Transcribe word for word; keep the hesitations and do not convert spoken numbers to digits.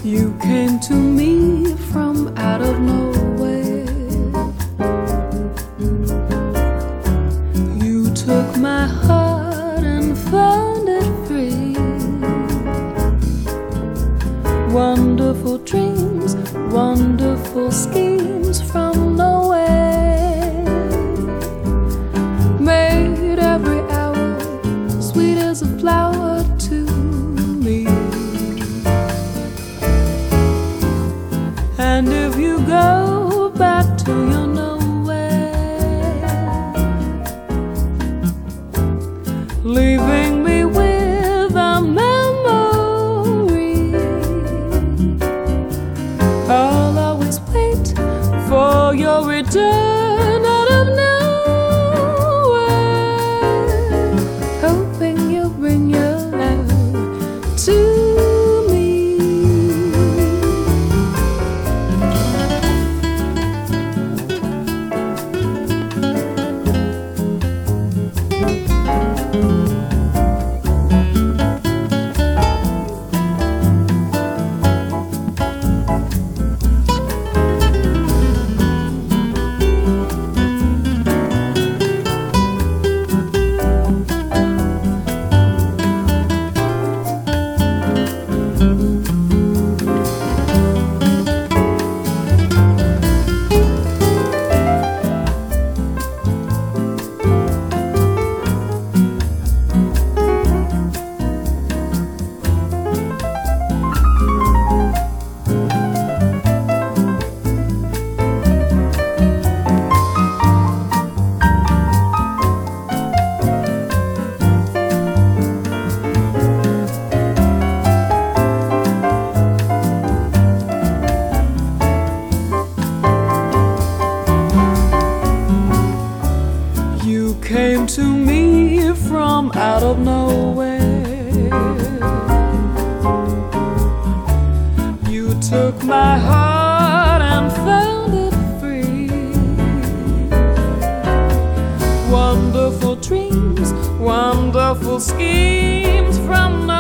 You came to me from out of nowhere. You took my heart and found it free. Wonderful dreams, wonderful schemes from nowhere made every hour sweet as a flower to me. And if you go back to your nowhere, leaving me with a memory, I'll always wait for your return out of nowhere, hoping you'll bring your love to me. You came to me from out of nowhere. You took my heart and found it free. Wonderful dreams, wonderful schemes from nowhere